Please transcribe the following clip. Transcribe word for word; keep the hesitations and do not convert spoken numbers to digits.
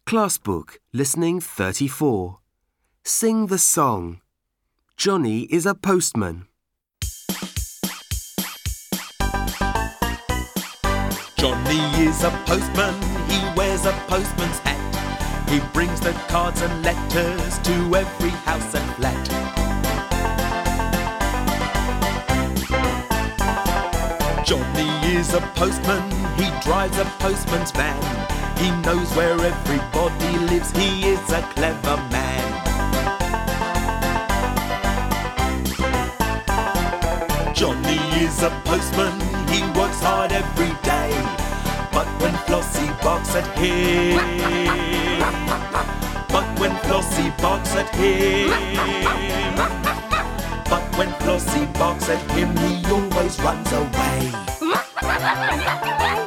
Class Book, Listening thirty-four. Sing the song. Johnny is a postman. Johnny is a postman, he wears a postman's hat. He brings the cards and letters to every house and flat. Johnny is a postman, he drives a postman's van. He knows where everybody lives, he is a clever man. Johnny is a postman, he works hard every day. But when Flossie barks at him, but when Flossie barks at him, but when Flossie barks at him, he always runs away.